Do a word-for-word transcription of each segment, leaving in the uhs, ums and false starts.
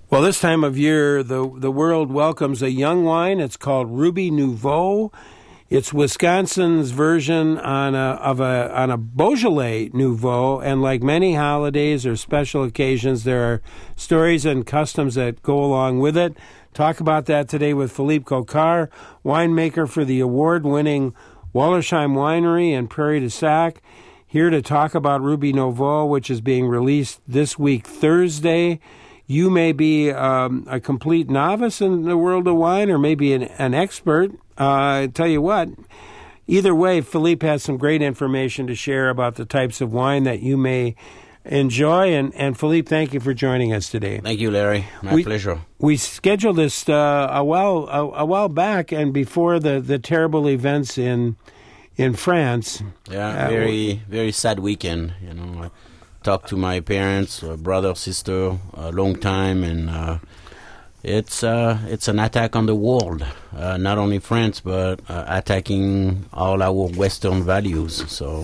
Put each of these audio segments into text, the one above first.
Well, this time of year, the the world welcomes a young wine. It's called Ruby Nouveau. It's Wisconsin's version on a, of a on a Beaujolais Nouveau, and like many holidays or special occasions, there are stories and customs that go along with it. Talk about that today with Philippe Coquart, winemaker for the award-winning Wallersheim Winery in Prairie du Sac, here to talk about Ruby Nouveau, which is being released this week, Thursday. You may be um, a complete novice in the world of wine or maybe an, an expert. Uh, I tell you what, either way, Philippe has some great information to share about the types of wine that you may enjoy. And, and Philippe, thank you for joining us today. Thank you, Larry. My we, pleasure. We scheduled this uh, a while a, a while back and before the, the terrible events in in France. Yeah, uh, very, very sad weekend, you know. I talked to my parents, uh, brother, sister, a long time, and uh, it's uh, it's an attack on the world, uh, not only France, but uh, attacking all our Western values. So,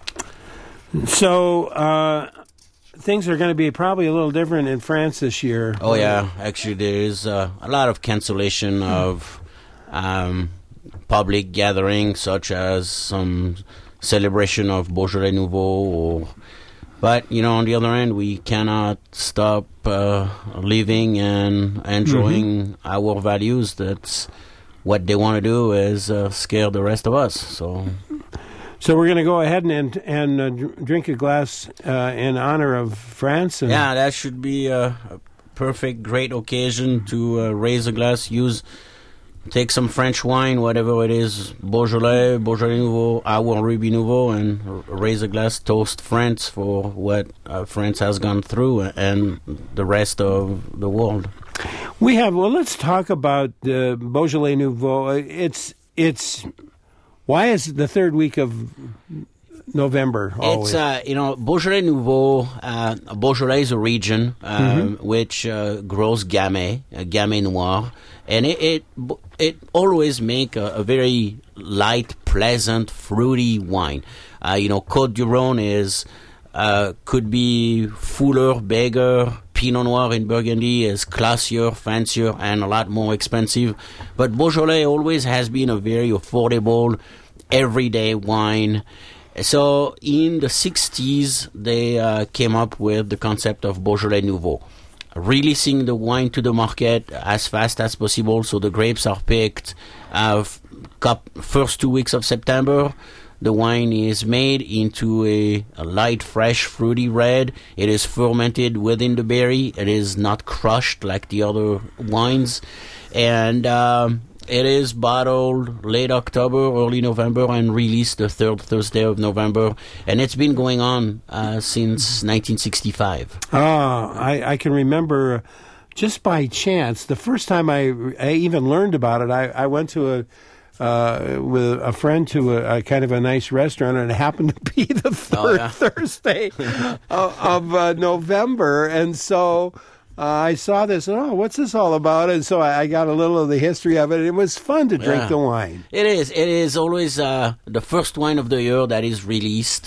so uh, things are going to be probably a little different in France this year. Oh yeah, actually there is uh, a lot of cancellation of um, public gatherings, such as some celebration of Beaujolais Nouveau or. But, you know, on the other hand, we cannot stop uh, living and enjoying mm-hmm. our values. That's what they want to do is uh, scare the rest of us. So so we're going to go ahead and and uh, drink a glass uh, in honor of France. And yeah, that should be a, a perfect, great occasion to uh, raise a glass, use... Take some French wine, whatever it is, Beaujolais, Beaujolais Nouveau, our Ruby Nouveau, and r- raise a glass, toast France for what uh, France has gone through and the rest of the world. We have, well, let's talk about the Beaujolais Nouveau. It's, it's, why is it the third week of November always? It's, uh, you know, Beaujolais Nouveau, uh, Beaujolais is a region uh, mm-hmm. which uh, grows Gamay, uh, Gamay Noir, and it it, it always make a, a very light, pleasant, fruity wine. Uh, you know, Côte du Rhône is, uh, could be fuller, bigger. Pinot Noir in Burgundy is classier, fancier, and a lot more expensive. But Beaujolais always has been a very affordable, everyday wine. So in the sixties, they uh, came up with the concept of Beaujolais Nouveau, releasing the wine to the market as fast as possible. So the grapes are picked uh, cup first two weeks of September. The wine is made into a, a light, fresh, fruity red. It is fermented within the berry. It is not crushed like the other wines. And um, it is bottled late October, early November, and released the third Thursday of November. And it's been going on uh, since nineteen sixty-five. Ah, I, I can remember just by chance, the first time I, I even learned about it, I, I went to a uh, with a friend to a, a kind of a nice restaurant, and it happened to be the third oh, yeah. Thursday of, of uh, November. And so... Uh, I saw this, and, oh, what's this all about? And so I, I got a little of the history of it. It was fun to drink yeah. the wine. It is. It is always uh, the first wine of the year that is released,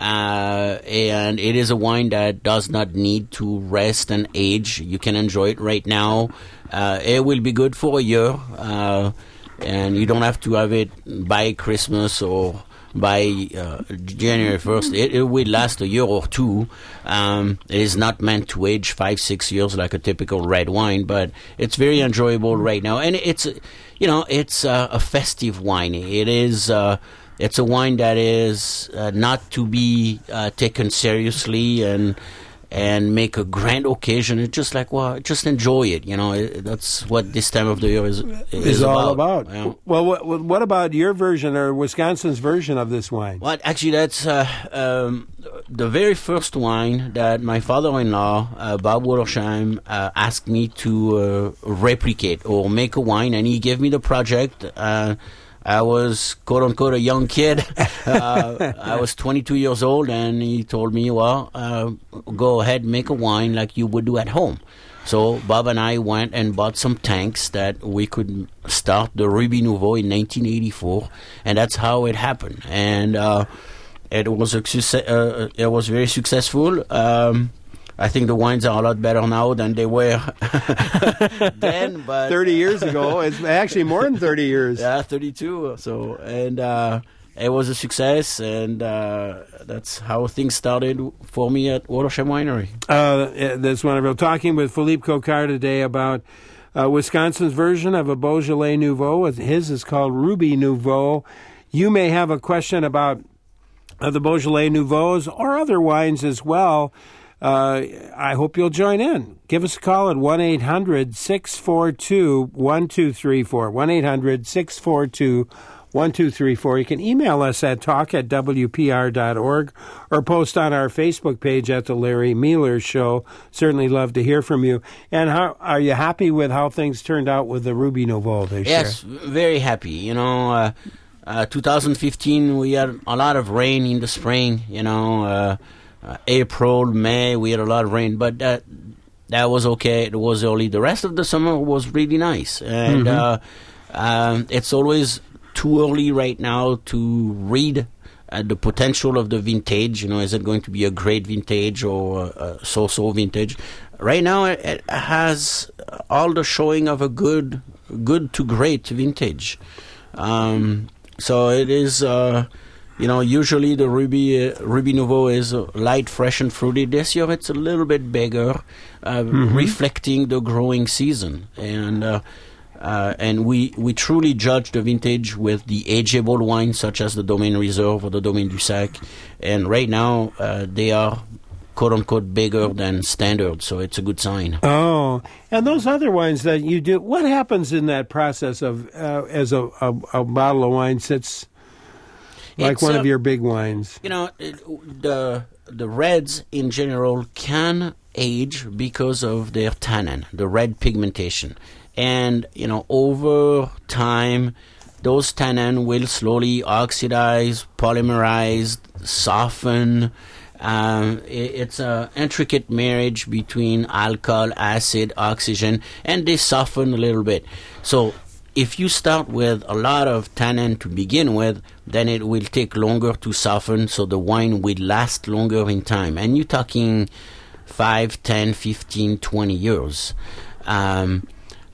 uh, and it is a wine that does not need to rest and age. You can enjoy it right now. Uh, it will be good for a year, uh, and you don't have to have it by Christmas or by uh, January first. It, it will last a year or two. Um, it is not meant to age five, six years like a typical red wine, but it's very enjoyable right now. And it's, you know, it's uh, a festive wine. It is, uh, it's a wine that is uh, not to be uh, taken seriously and and make a grand occasion. It's just like, well, just enjoy it. You know, it, that's what this time of the year is is, is all about. about. Yeah. Well, what, what about your version or Wisconsin's version of this wine? Well, actually, that's uh, um, the very first wine that my father-in-law, uh, Bob Wallersheim, uh, asked me to uh, replicate or make a wine, and he gave me the project. Uh, I was, quote-unquote, a young kid. Uh, I was twenty-two years old, and he told me, well, uh, go ahead and make a wine like you would do at home. So Bob and I went and bought some tanks that we could start the Ruby Nouveau in nineteen eighty-four, and that's how it happened. And uh, it was a success, uh, it was very successful. Um, I think the wines are a lot better now than they were then. But thirty years ago, it's actually more than thirty years. Yeah, thirty-two. So and uh, it was a success, and uh, that's how things started for me at Watershed Winery. Uh, that's wonderful. Talking with Philippe Coquard today about uh, Wisconsin's version of a Beaujolais Nouveau. His is called Ruby Nouveau. You may have a question about uh, the Beaujolais Nouveaux or other wines as well. Uh, I hope you'll join in. Give us a call at one eight hundred six four two one two three four. one eight hundred six four two one two three four. You can email us at talk at w p r dot org or post on our Facebook page at The Larry Mealer Show. Certainly love to hear from you. And how are you happy with how things turned out with the Ruby Nouveau this year? Yes, very happy. You know, uh, uh, two thousand fifteen, we had a lot of rain in the spring, you know, uh, Uh, April, May, we had a lot of rain, but that that was okay. It was early. The rest of the summer was really nice, and Mm-hmm. uh, um, it's always too early right now to read uh, the potential of the vintage. You know, is it going to be a great vintage or a so-so vintage? Right now, it, it has all the showing of a good, good to great vintage. Um, so it is. Uh, You know, usually the Ruby uh, Ruby Nouveau is uh, light, fresh, and fruity. This year it's a little bit bigger, uh, mm-hmm. reflecting the growing season. And uh, uh, and we, we truly judge the vintage with the ageable wines such as the Domaine Reserve or the Domaine du Sac. And right now uh, they are quote-unquote bigger than standard, so it's a good sign. Oh, and those other wines that you do, what happens in that process of uh, as a, a, a bottle of wine sits... Like It's, one uh, of your big wines. You know, it, the the reds in general can age because of their tannin, the red pigmentation. And, you know, over time, those tannin will slowly oxidize, polymerize, soften. Um, it, it's an intricate marriage between alcohol, acid, oxygen, and they soften a little bit. So if you start with a lot of tannin to begin with, then it will take longer to soften, so the wine will last longer in time. And you're talking five, ten, fifteen, twenty years. Um,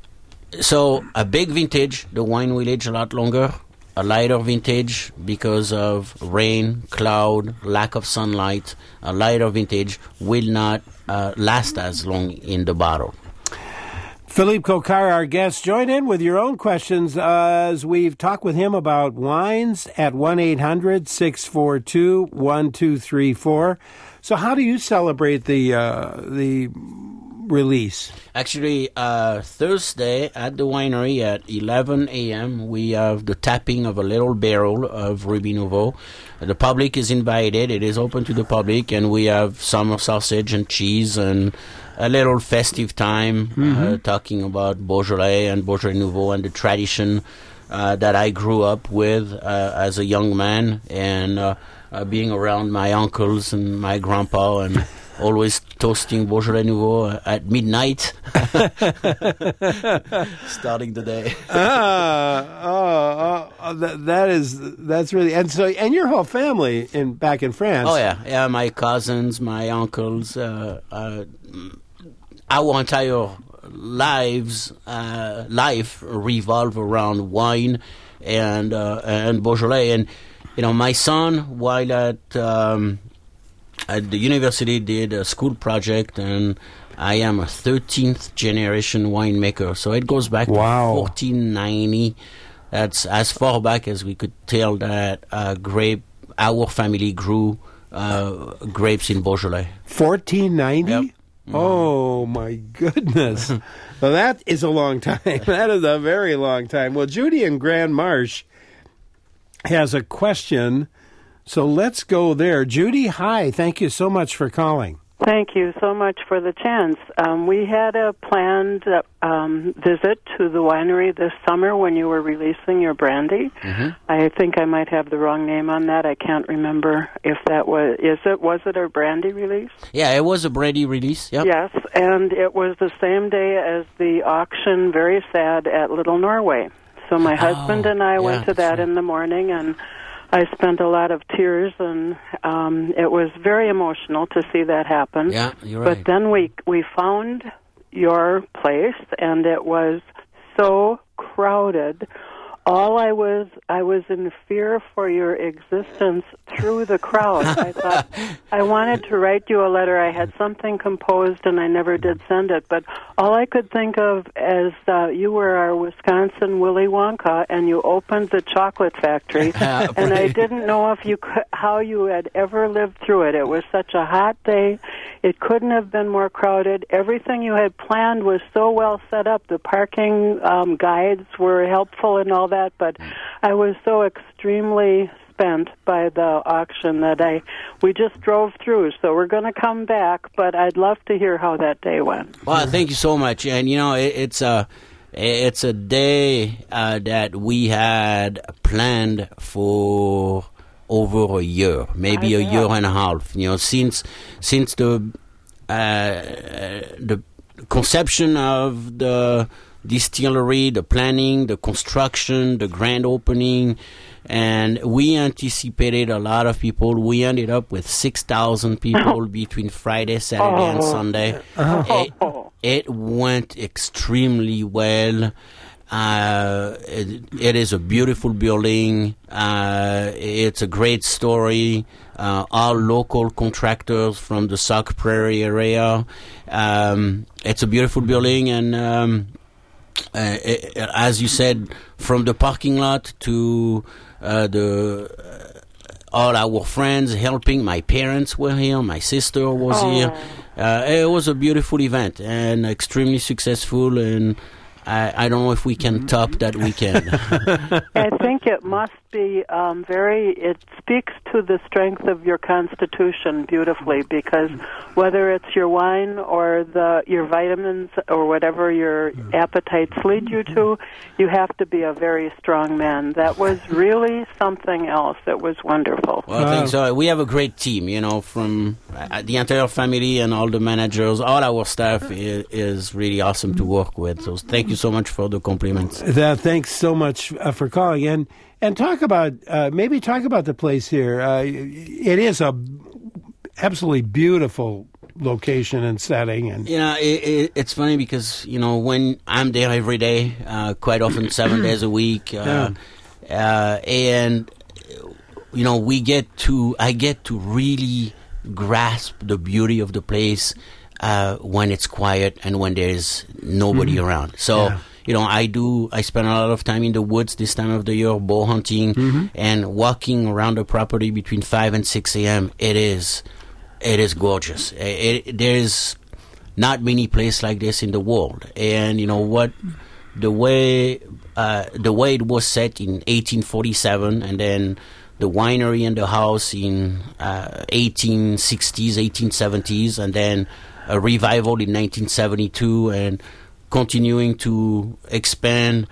so a big vintage, the wine will age a lot longer. A lighter vintage, because of rain, cloud, lack of sunlight, a lighter vintage will not uh, last as long in the bottle. Philippe Coquard, our guest, join in with your own questions uh, as we've talked with him about wines at one eight hundred six four two one two three four. So how do you celebrate the uh, the release? Actually, uh, Thursday at the winery at eleven a.m., we have the tapping of a little barrel of Ruby Nouveau. The public is invited. It is open to the public, and we have summer sausage and cheese and a little festive time, mm-hmm. uh, talking about Beaujolais and Beaujolais Nouveau and the tradition uh, that I grew up with uh, as a young man, and uh, uh, being around my uncles and my grandpa and always toasting Beaujolais Nouveau at midnight, starting the day. ah, oh, oh that, that is that's really and so and your whole family in back in France. Oh yeah, yeah. My cousins, my uncles, uh, uh, our entire lives uh, life revolve around wine and uh, and Beaujolais. And you know, my son, while at um, at the university, did a school project, and I am a thirteenth generation winemaker. So it goes back wow. to fourteen ninety. That's as far back as we could tell that uh, grape. Our family grew uh, grapes in Beaujolais. fourteen ninety. Yep. Oh, my goodness. Well, that is a long time. That is a very long time. Well, Judy in Grand Marsh has a question, so let's go there. Judy, hi. Thank you so much for calling. Thank you so much for the chance. Um, we had a planned um, visit to the winery this summer when you were releasing your brandy. Mm-hmm. I think I might have the wrong name on that. I can't remember if that was, is it, was it a brandy release? Yeah, it was a brandy release, yep. Yes, and it was the same day as the auction, very sad, at Little Norway. So my husband oh, and I yeah, went to that right. in the morning, and I spent a lot of tears, and um, it was very emotional to see that happen. Yeah, you're right. But then we we found your place, and it was so crowded. All I was, I was in fear for your existence through the crowd. I thought I wanted to write you a letter. I had something composed, and I never did send it. But all I could think of as uh, you were our Wisconsin Willy Wonka, and you opened the chocolate factory, and I didn't know if you could, how you had ever lived through it. It was such a hot day. It couldn't have been more crowded. Everything you had planned was so well set up. The parking um, guides were helpful and all that, but I was so extremely spent by the auction that I we just drove through. So we're going to come back, but I'd love to hear how that day went. Well, thank you so much. And you know, it, it's a it's a day uh, that we had planned for over a year, maybe a year and a half. You know, since since the uh, the conception of the distillery, the planning, the construction, the grand opening, and we anticipated a lot of people. We ended up with six thousand people between Friday, Saturday, and Sunday. It, it went extremely well. Uh, it, it is a beautiful building. Uh, it's a great story. Uh, all local contractors from the Sauk Prairie area. Um, it's a beautiful building, and um, uh, it, as you said, from the parking lot to uh, the uh, all our friends helping. My parents were here. My sister was oh. here. Uh, it was a beautiful event and extremely successful, and I, I don't know if we can top that weekend. I think it must be um, very, it speaks to the strength of your constitution beautifully, because whether it's your wine or the your vitamins or whatever your appetites lead you to, you have to be a very strong man. That was really something else. It was wonderful. Well, I think so. We have a great team, you know, from uh, the entire family and all the managers. All our staff is, is really awesome to work with. So thank you so much for the compliments. Uh, thanks so much uh, for calling in. And talk about, uh, maybe talk about the place here. Uh, it is a absolutely beautiful location and setting. And yeah, it, it, it's funny because, you know, when I'm there every day, uh, quite often seven days a week, uh, yeah. uh, and, you know, we get to, I get to really grasp the beauty of the place uh, when it's quiet and when there's nobody mm-hmm. around. So, yeah. You know, I do, I spend a lot of time in the woods this time of the year, bow hunting, mm-hmm. and walking around the property between five and six a.m. It is, it is gorgeous. It, it, there's not many places like this in the world. And, you know, what, the way, uh, the way it was set in eighteen forty-seven, and then the winery and the house in uh, eighteen sixties, eighteen seventies, and then a revival in nineteen seventy-two, and continuing to expand,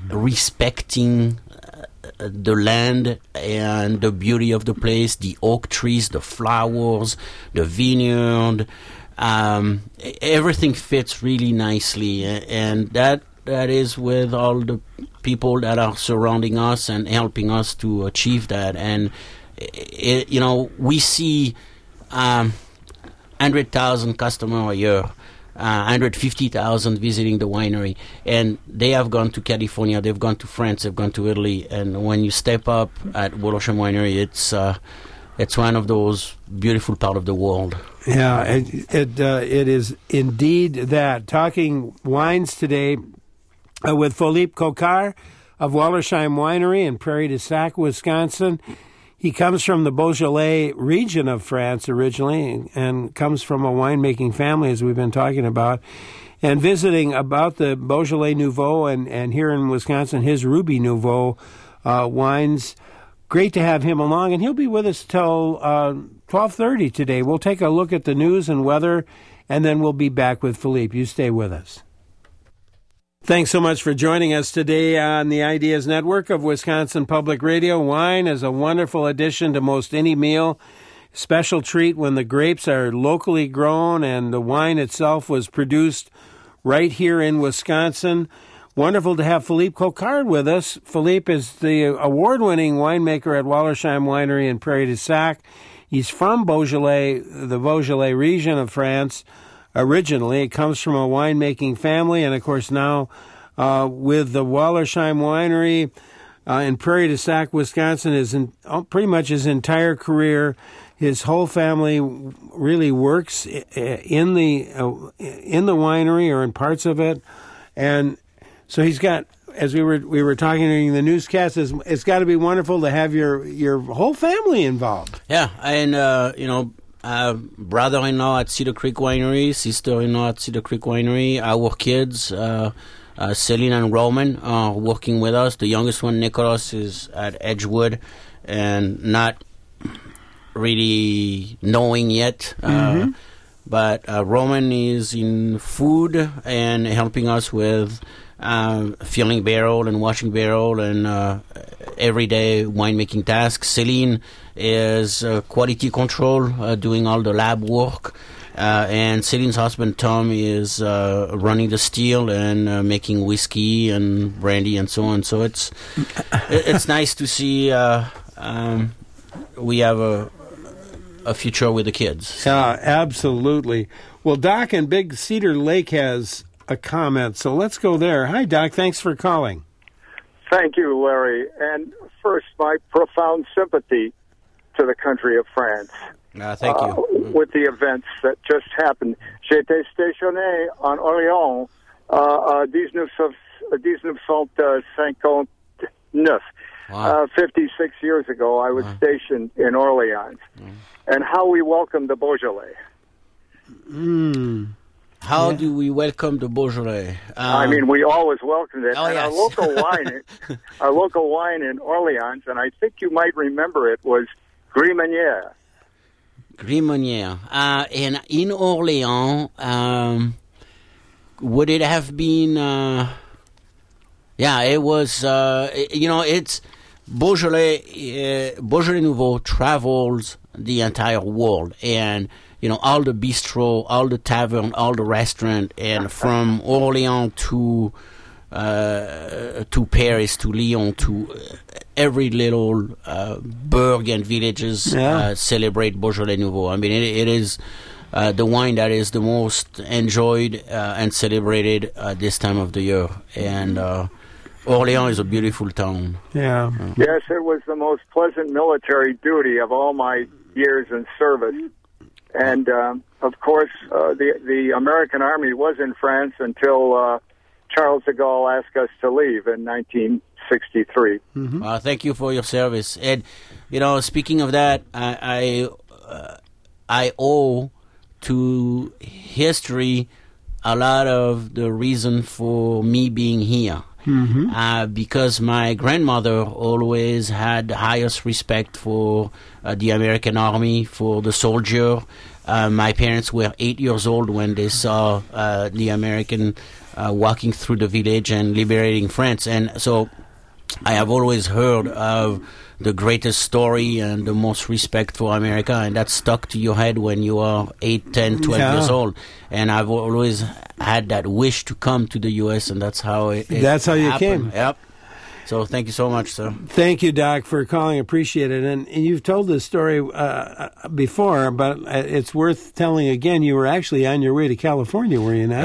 respecting uh, the land and the beauty of the place, the oak trees, the flowers, the vineyard. Um, everything fits really nicely, and that that is with all the people that are surrounding us and helping us to achieve that. And it, you know, we see um, one hundred thousand customers a year. Uh, one hundred fifty thousand visiting the winery, and they have gone to California, they've gone to France, they've gone to Italy, and when you step up at Wollersheim Winery, it's uh, it's one of those beautiful part of the world. Yeah, it it, uh, it is indeed that. Talking wines today uh, with Philippe Coquart of Wollersheim Winery in Prairie du Sac, Wisconsin. He comes from the Beaujolais region of France originally, and comes from a winemaking family, as we've been talking about, and visiting about the Beaujolais Nouveau, and, and here in Wisconsin, his Ruby Nouveau uh, wines. Great to have him along, and he'll be with us till uh, twelve thirty today. We'll take a look at the news and weather, and then we'll be back with Philippe. You stay with us. Thanks so much for joining us today on the Ideas Network of Wisconsin Public Radio. Wine is a wonderful addition to most any meal. Special treat when the grapes are locally grown and the wine itself was produced right here in Wisconsin. wonderful to have Philippe Coquard with us. Philippe is the award-winning winemaker at Wallersheim Winery in Prairie du Sac. He's from Beaujolais, the Beaujolais region of France. Originally, it comes from a winemaking family, and of course now uh, with the Wallersheim Winery uh, in Prairie du Sac, Wisconsin, is in, pretty much his entire career. His whole family really works in the uh, in the winery or in parts of it, and so he's got. As we were we were talking during the newscast, it's, it's got to be wonderful to have your your whole family involved. Yeah, and uh, you know, uh, brother-in-law at Cedar Creek Winery, sister-in-law at Cedar Creek Winery, our kids, uh, uh, Celine and Roman, are working with us. The youngest one, Nicholas, is at Edgewood, and not really knowing yet. Mm-hmm. Uh, but uh, Roman is in food and helping us with uh, filling barrel and washing barrel and uh, everyday winemaking tasks. Celine is uh, quality control, uh, doing all the lab work. Uh, and Celine's husband, Tom, is uh, running the still and uh, making whiskey and brandy and so on. So it's it's nice to see uh, um, we have a a future with the kids. Yeah, absolutely. Well, Doc in Big Cedar Lake has a comment, so let's go there. Hi, Doc. Thanks for calling. Thank you, Larry. And first, my profound sympathy to the country of France. Uh, thank uh, you. With the events that just happened. J'étais stationné en Orléans uh, uh, nineteen fifty-nine. Wow. Uh, fifty-six years ago, I was Wow. stationed in Orleans. Mm. And how we welcomed the Beaujolais. Mm. How Yeah. do we welcome the Beaujolais? Um, I mean, we always welcomed it. Oh, and yes. our local wine, our local wine in Orleans, and I think you might remember it, was Gris Meunier. Gris Meunier. Uh, and in Orléans, um, would it have been... Uh, yeah, it was... Uh, you know, it's... Beaujolais, uh, Beaujolais Nouveau travels the entire world, and you know all the bistro, all the tavern, all the restaurant, and from Orléans to uh, to Paris, to Lyon, to every little uh, burg and villages Yeah. uh, celebrate Beaujolais Nouveau. I mean, it, it is uh, the wine that is the most enjoyed uh, and celebrated uh, this time of the year, and. Uh, Orléans is a beautiful town. Yeah. Yes, it was the most pleasant military duty of all my years in service. And, um, of course, uh, the the American Army was in France until uh, Charles de Gaulle asked us to leave in nineteen sixty-three. Mm-hmm. Uh, thank you for your service. And, you know, speaking of that, I I, uh, I owe to history a lot of the reason for me being here. Mm-hmm. Uh, because my grandmother always had the highest respect for uh, the American Army, for the soldier. Uh, my parents were eight years old when they saw uh, the American uh, walking through the village and liberating France. And so I have always heard of the greatest story and the most respect for America, and that stuck to your head when you are eight, ten, twelve Yeah. years old. And I've always had that wish to come to the U S, and that's how it, it That's how you happened. came. Yep. So thank you so much, sir. Thank you, Doc, for calling. Appreciate it. And, and you've told this story uh, before, but it's worth telling again. You were actually on your way to California, were you not?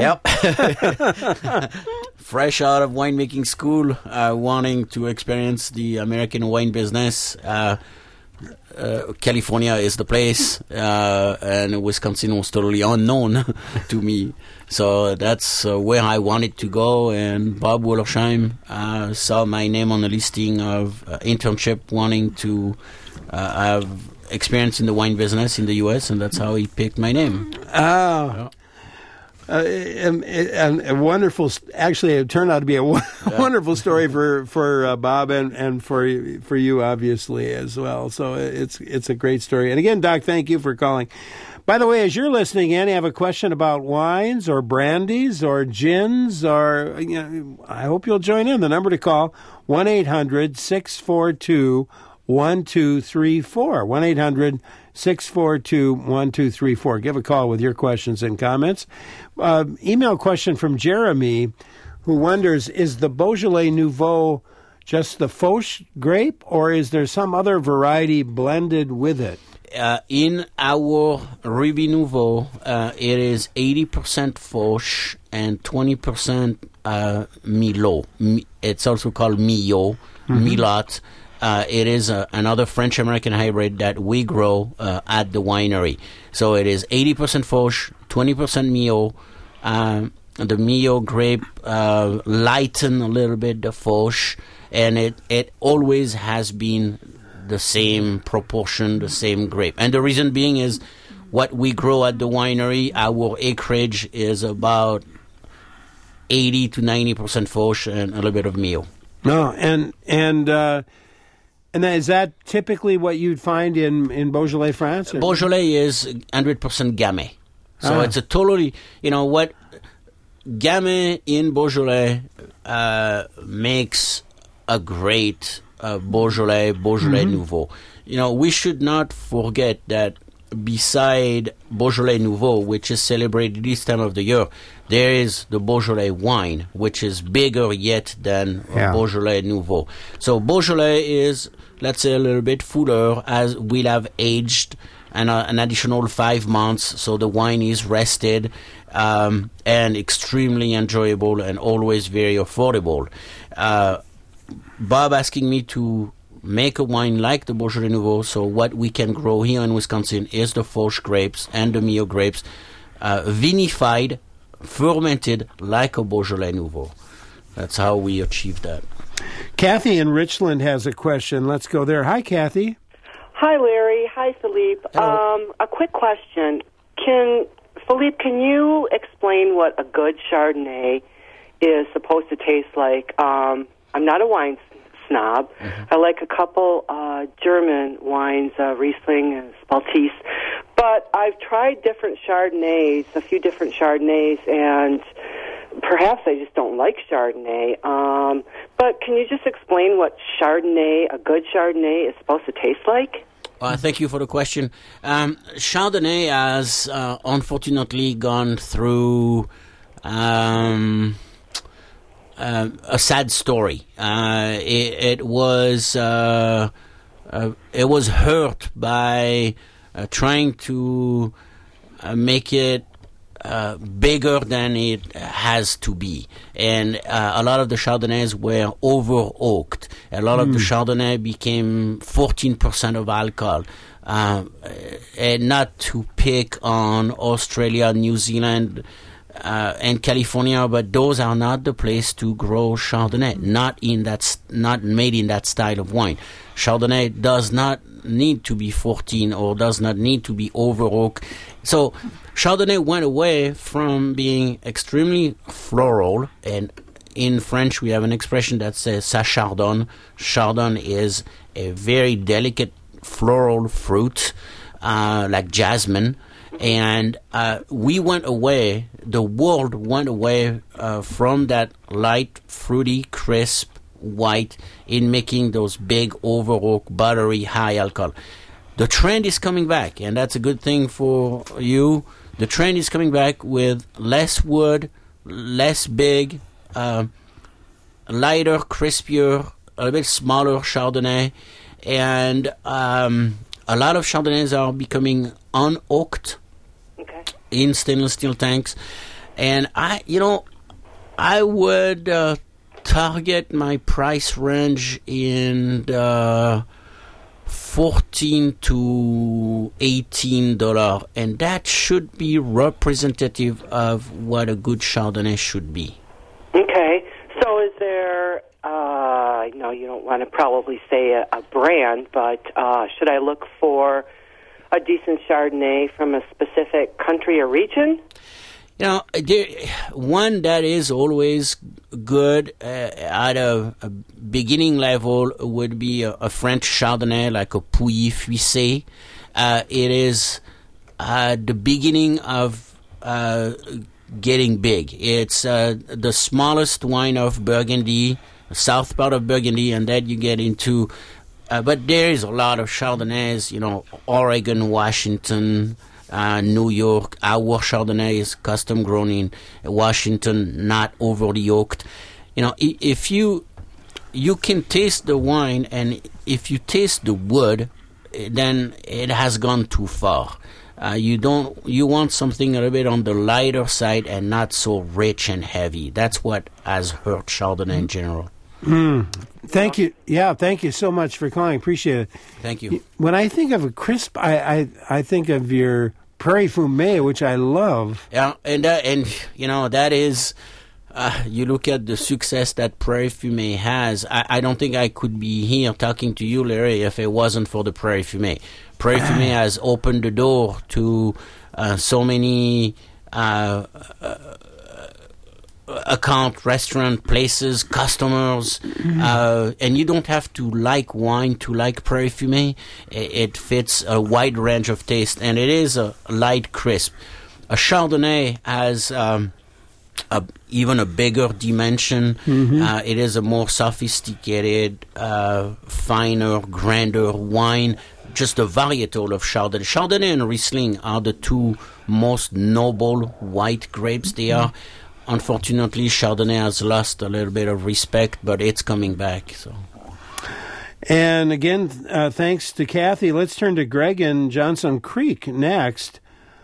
Yep. Fresh out of winemaking school, uh, wanting to experience the American wine business. Uh, uh, California is the place, uh, and Wisconsin was totally unknown to me. So that's uh, where I wanted to go, and Bob Wallersheim uh, saw my name on the listing of uh, internship, wanting to uh, have experience in the wine business in the U S, and that's how he picked my name. Oh. Uh, and, and a wonderful, actually, it turned out to be a Yeah. wonderful story for for uh, Bob and, and for for you, obviously, as well. So it's it's a great story. And again, Doc, thank you for calling. By the way, as you're listening in, you have a question about wines or brandies or gins, or you know, I hope you'll join in. The number to call one eight hundred six four two one two three four one eight hundred six four two one two three four. Give a call with your questions and comments. Uh, email question from Jeremy, who wonders, is the Beaujolais Nouveau just the Foch grape, or is there some other variety blended with it? Uh, in our Ruby Nouveau, uh, it is eighty percent Foch and twenty percent uh, Milot. It's also called Millau, mm-hmm. Milot. Uh, it is uh, another French-American hybrid that we grow uh, at the winery. So it is eighty percent Foch, twenty percent Millau. Uh, the Millau grape uh, lighten a little bit the Foch, and it, it always has been the same proportion, the same grape. And the reason being is what we grow at the winery, our acreage is about eighty to ninety percent Foch and a little bit of Millau. No, and... and uh And is that typically what you'd find in, in Beaujolais, France? Or? Beaujolais is one hundred percent Gamay. So ah. it's a totally, you know, what Gamay in Beaujolais uh, makes a great uh, Beaujolais, Beaujolais mm-hmm. Nouveau. You know, we should not forget that beside Beaujolais Nouveau, which is celebrated this time of the year, there is the Beaujolais wine, which is bigger yet than yeah. Beaujolais Nouveau. So Beaujolais is, let's say, a little bit fuller, as we'll have aged an, uh, an additional five months, so the wine is rested um, and extremely enjoyable and always very affordable. Uh, Bob asking me to make a wine like the Beaujolais Nouveau, so what we can grow here in Wisconsin is the Foch grapes and the Millau grapes, uh, vinified, fermented like a Beaujolais Nouveau. That's how we achieve that. Kathy in Richland has a question. Let's go there. Hi, Kathy. Hi, Larry. Hi, Philippe. Um, a quick question. Can Philippe, can you explain what a good Chardonnay is supposed to taste like? Um, I'm not a wine snob. Mm-hmm. I like a couple uh, German wines, uh, Riesling and Spaltice. But I've tried different Chardonnays, a few different Chardonnays, and perhaps I just don't like Chardonnay. Um, but can you just explain what Chardonnay, a good Chardonnay, is supposed to taste like? Uh, thank you for the question. Um, Chardonnay has uh, unfortunately gone through um, uh, a sad story. Uh, it, it was uh, uh, it was hurt by uh, trying to uh, make it Uh, bigger than it has to be. And uh, a lot of the Chardonnays were over-oaked. A lot mm. of the Chardonnay became fourteen percent of alcohol. Uh, and not to pick on Australia, New Zealand, uh, and California, but those are not the place to grow Chardonnay. Not in that, not made in that style of wine. Chardonnay does not need to be fourteen or does not need to be over-oaked. So Chardonnay went away from being extremely floral, and in French we have an expression that says ça chardonne. Chardonnay is a very delicate floral fruit, uh, like jasmine, and uh, we went away, the world went away uh, from that light, fruity, crisp, white in making those big, over-oak, buttery, high alcohol. The trend is coming back, and that's a good thing for you. The trend is coming back with less wood, less big, uh, lighter, crispier, a little bit smaller Chardonnay, and um, a lot of Chardonnays are becoming unoaked okay. in stainless steel tanks. And I, you know, I would uh, target my price range in the fourteen to eighteen dollars, and that should be representative of what a good Chardonnay should be. Okay, so is there? Uh, I know you don't want to probably say a, a brand, but uh, should I look for a decent Chardonnay from a specific country or region? You know, there, one that is always good uh, at a, a beginning level would be a, a French Chardonnay, like a Pouilly Fuissé. Uh, it is uh, the beginning of uh, getting big. It's uh, the smallest wine of Burgundy, south part of Burgundy, and then you get into... Uh, but there is a lot of Chardonnays, you know, Oregon, Washington... uh, New York. Our Chardonnay is custom grown in Washington, not overly oaked. You know, if you you can taste the wine, and if you taste the wood, then it has gone too far. Uh, you don't. You want something a little bit on the lighter side and not so rich and heavy. That's what has hurt Chardonnay in general. Mm. Thank you. Yeah, thank you so much for calling. Appreciate it. Thank you. When I think of a crisp, I I, I think of your Prairie Fumé, which I love. Yeah, and uh, and you know that is. Uh, you look at the success that Prairie Fumé has. I, I don't think I could be here talking to you, Larry, if it wasn't for the Prairie Fumé. Prairie Fumé has opened the door to uh, so many uh, uh, account, restaurant, places, customers, uh, and you don't have to like wine to like Prairie Fumé. It, it fits a wide range of taste, and it is a light crisp. A Chardonnay has... Um, A, even a bigger dimension. Mm-hmm. Uh, it is a more sophisticated, uh, finer, grander wine. Just a varietal of Chardonnay. Chardonnay and Riesling are the two most noble white grapes. They are. Unfortunately, Chardonnay has lost a little bit of respect, but it's coming back. So. And again, uh, thanks to Kathy. Let's turn to Greg in Johnson Creek next.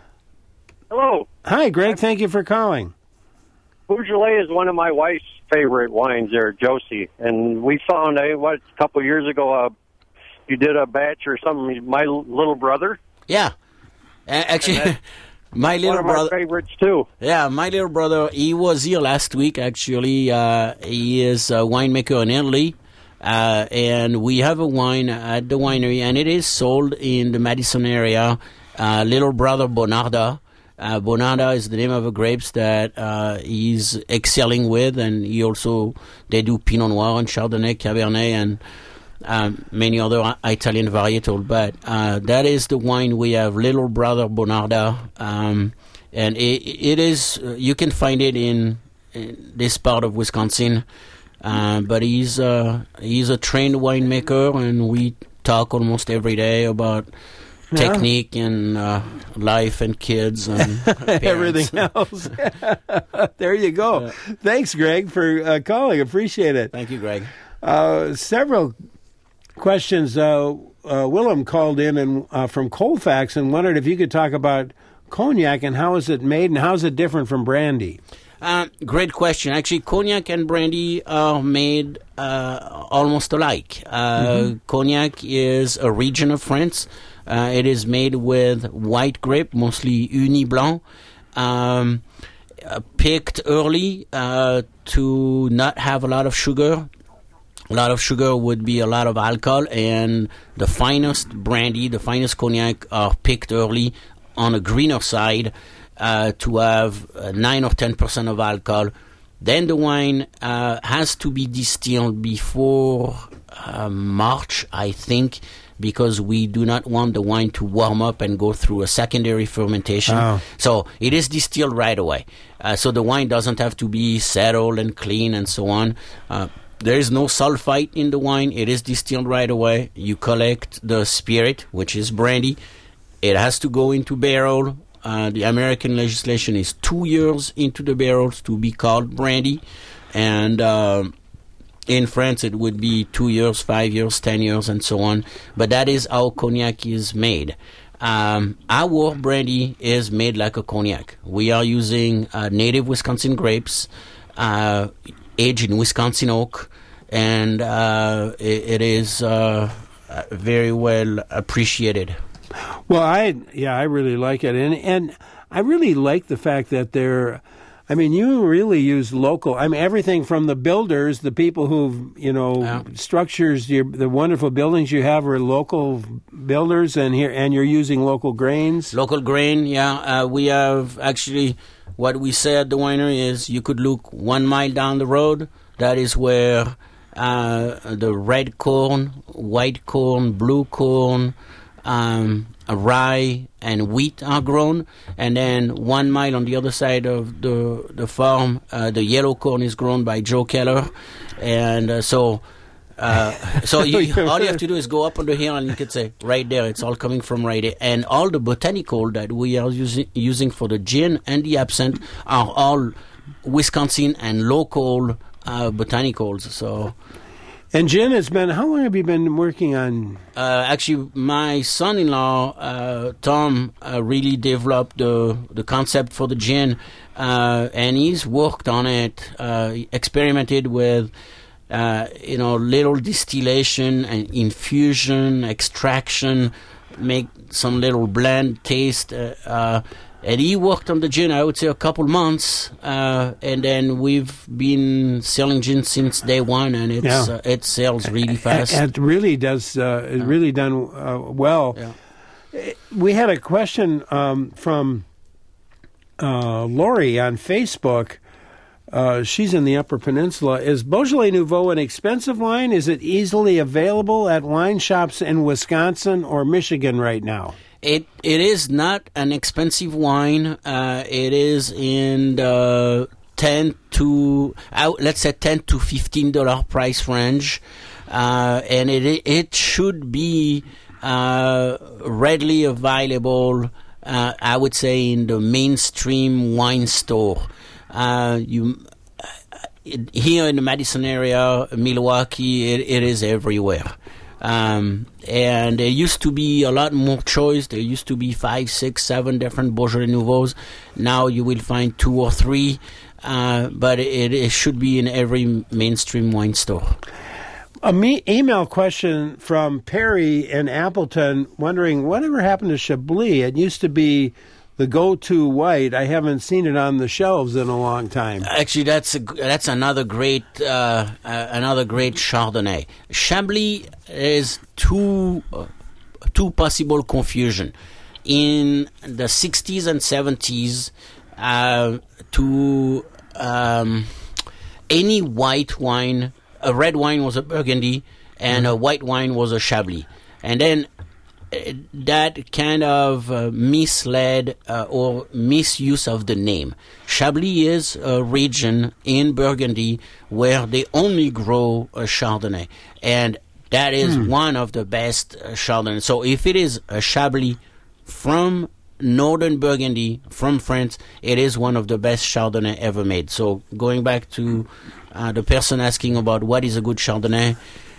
Hello. Hi, Greg. Thank you for calling. Beaujolais is one of my wife's favorite wines there, Josie. And we found, a, what, a couple of years ago, uh, you did a batch or something, My Little Brother. Yeah. Uh, actually, my little one of brother. my favorites, too. Yeah, my little brother, he was here last week, actually. Uh, he is a winemaker in Italy. Uh, and we have a wine at the winery, and it is sold in the Madison area, uh, Little Brother Bonarda. Uh, Bonarda is the name of the grapes that uh, he's excelling with, and he also, they do Pinot Noir and Chardonnay, Cabernet, and um, many other uh, Italian varietals. But uh, that is the wine we have, Little Brother Bonarda, um, and it, it is, uh, you can find it in, in this part of Wisconsin, uh, but he's, uh, he's a trained winemaker, and we talk almost every day about Yeah. technique and uh, life and kids and everything else. There you go. Yeah. Thanks, Greg, for uh, calling. Appreciate it. Thank you, Greg. Uh, several questions. Uh, uh, Willem called in and uh, from Colfax and wondered if you could talk about cognac and how is it made and how is it different from brandy? Uh, great question. Actually, cognac and brandy are made uh, almost alike. Uh, mm-hmm. Cognac is a region of France. Uh, it is made with white grape, mostly Uni Blanc, um, uh, picked early uh, to not have a lot of sugar. A lot of sugar would be a lot of alcohol, and the finest brandy, the finest cognac are picked early on a greener side uh, to have uh, nine or ten percent of alcohol. Then the wine uh, has to be distilled before uh, March, I think, because we do not want the wine to warm up and go through a secondary fermentation. Oh. So it is distilled right away. Uh, so the wine doesn't have to be settled and clean and so on. Uh, there is no sulfite in the wine. It is distilled right away. You collect the spirit, which is brandy. It has to go into barrel. Uh, the American legislation is two years into the barrels to be called brandy. And Uh, in France, it would be two years, five years, ten years, and so on. But that is how cognac is made. Um, our brandy is made like a cognac. We are using uh, native Wisconsin grapes, uh, aged in Wisconsin oak, and uh, it, it is uh, very well appreciated. Well, I yeah, I really like it, and and I really like the fact that they're. I mean, you really use local. I mean, everything from the builders, the people who, you know, yeah. structures, your, the wonderful buildings you have are local builders, and here, and you're using local grains. Local grain, yeah. Uh, we have actually what we say at the winery is you could look one mile down the road. That is where uh, the red corn, white corn, blue corn, um, rye and wheat are grown, and then one mile on the other side of the the farm, uh, the yellow corn is grown by Joe Keller, and uh, so Uh, so you, all you have to do is go up on the hill and you can say, right there, it's all coming from right there. And all the botanical that we are using, using for the gin and the absinthe are all Wisconsin and local uh, botanicals. So, and gin has been, how long have you been working on? Uh, actually, my son-in-law, uh, Tom, uh, really developed the, the concept for the gin, uh, and he's worked on it, uh, experimented with, uh, you know, little distillation and infusion, extraction, make some little blend taste, uh, uh, and he worked on the gin, I would say, a couple months, uh, and then we've been selling gin since day one, and it's yeah. uh, it sells really fast. It, it really does. Uh, it really done uh, well. Yeah. We had a question um, from uh, Lori on Facebook. Uh, she's in the Upper Peninsula. Is Beaujolais Nouveau an expensive wine? Is it easily available at wine shops in Wisconsin or Michigan right now? It it is not an expensive wine. Uh, it is in the ten to uh, let's say ten to fifteen dollar price range, uh, and it it should be uh, readily available. Uh, I would say in the mainstream wine store. Uh, you it, here in the Madison area, Milwaukee, it, it is everywhere. Um, and there used to be a lot more choice. There used to be five, six, seven different Beaujolais Nouveaux. Now you will find two or three, uh, but it, it should be in every mainstream wine store. A me- email question from Perry in Appleton, wondering whatever happened to Chablis. It used to be the go-to white. I haven't seen it on the shelves in a long time. Actually, that's a, that's another great uh, uh, another great Chardonnay. Chablis is two uh, two possible confusion. In the sixties and seventies, uh, to um, any white wine, a red wine was a Burgundy, and mm-hmm. a white wine was a Chablis, and then that kind of uh, misled uh, or misuse of the name. Chablis is a region in Burgundy where they only grow a Chardonnay, and that is mm. one of the best uh, Chardonnay. So if it is a Chablis from northern Burgundy, from France, it is one of the best Chardonnay ever made. So going back to uh, the person asking about what is a good Chardonnay,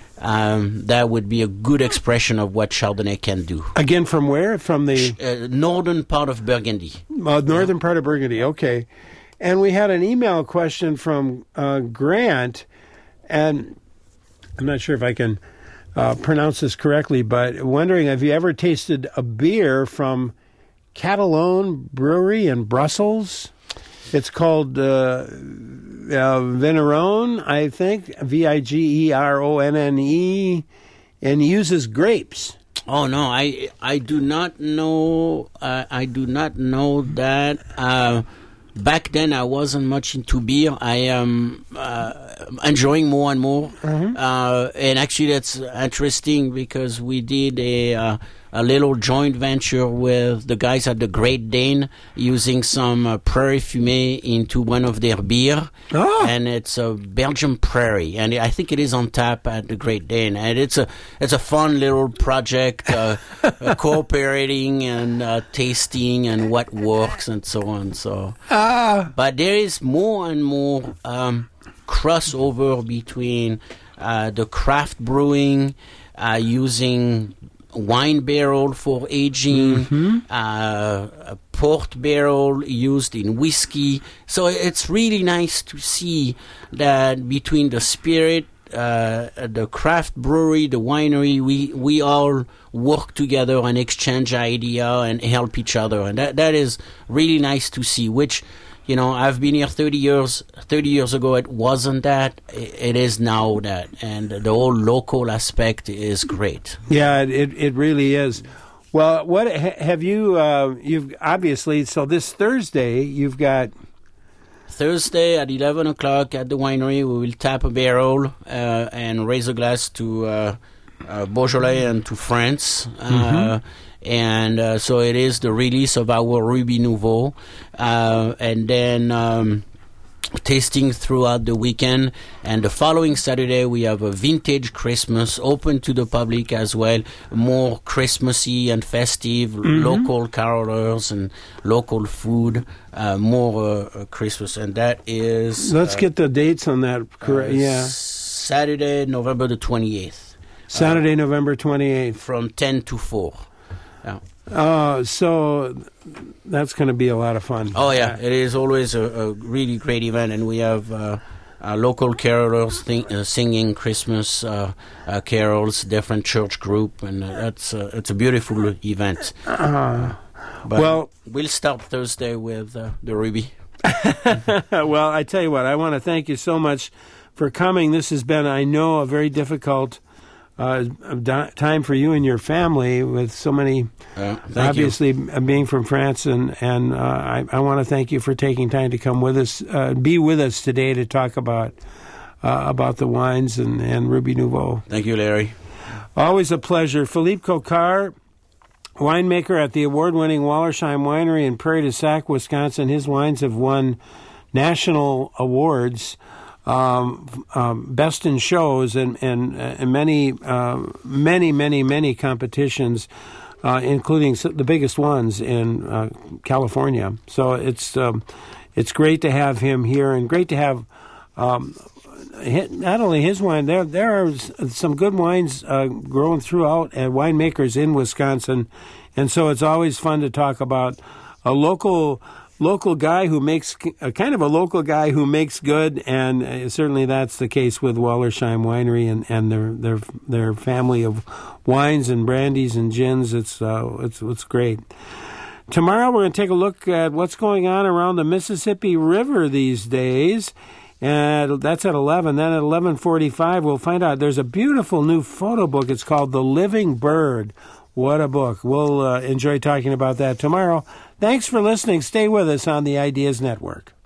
Um, that would be a good expression of what Chardonnay can do. Again, from where? From the uh, northern part of Burgundy. Uh, northern yeah. part of Burgundy, okay. And we had an email question from uh, Grant, and I'm not sure if I can uh, pronounce this correctly, but wondering, have you ever tasted a beer from Catalone Brewery in Brussels? It's called uh, uh, Vigneron, I think, V I G E R O N N E, and uses grapes. Oh no, I I do not know. Uh, I do not know that. Uh, back then, I wasn't much into beer. I am uh, enjoying more and more, mm-hmm. uh, and actually, that's interesting because we did a. Uh, a little joint venture with the guys at the Great Dane using some uh, Prairie Fumée into one of their beer. Oh. And it's a Belgian Prairie. And I think it is on tap at the Great Dane. And it's a it's a fun little project, uh, uh, cooperating and uh, tasting and what works and so on. So, ah. But there is more and more um, crossover between uh, the craft brewing, uh, using wine barrel for aging, mm-hmm. uh, a port barrel used in whiskey. So it's really nice to see that between the spirit, uh, the craft brewery, the winery, we, we all work together and exchange idea and help each other. And that, that is really nice to see, which, you know, I've been here thirty years. thirty years ago, it wasn't that. It is now that. And the whole local aspect is great. Yeah, it it really is. Well, what have you, uh, you've obviously, so this Thursday, you've got... Thursday at eleven o'clock at the winery, we will tap a barrel uh, and raise a glass to uh, uh, Beaujolais and to France. Mm-hmm. Uh, And uh, so it is the release of our Ruby Nouveau. Uh, and then um, tasting throughout the weekend, and the following Saturday we have a vintage Christmas open to the public as well, more Christmassy and festive, mm-hmm. local carolers and local food, uh, more uh, Christmas, and that is... Let's uh, get the dates on that, correct? uh, yeah. Saturday, November the twenty-eighth. Saturday, uh, November twenty-eighth. From ten to four. Yeah. Uh, so that's going to be a lot of fun. Oh, yeah. It is always a, a really great event, and we have uh, uh, local carolers thing, uh, singing Christmas uh, uh, carols, different church group, and uh, that's uh, it's a beautiful event. Uh, but well, we'll start Thursday with uh, the Ruby. Well, I tell you what, I want to thank you so much for coming. This has been, I know, a very difficult Uh, time for you and your family with so many, uh, obviously you. being from France, and and uh, I, I want to thank you for taking time to come with us, uh, be with us today to talk about uh, about the wines and, and Ruby Nouveau. Thank you, Larry. Always a pleasure. Philippe Coquart, winemaker at the award-winning Wallersheim Winery in Prairie du Sac, Wisconsin. His wines have won national awards. Um, um, best in shows and and, uh, and many, uh, many, many, many competitions, uh, including the biggest ones in uh, California. So it's um, it's great to have him here, and great to have um, not only his wine. There there are some good wines uh, grown throughout uh, winemakers in Wisconsin, and so it's always fun to talk about a local. Local guy who makes a kind of a local guy who makes good, and uh, certainly that's the case with Wallersheim Winery and, and their their their family of wines and brandies and gins. It's uh, it's it's great. Tomorrow we're going to take a look at what's going on around the Mississippi River these days, and that's at eleven. Then at eleven forty-five we'll find out there's a beautiful new photo book. It's called The Living Bird. What a book. We'll uh, enjoy talking about that tomorrow. Thanks for listening. Stay with us on the Ideas Network.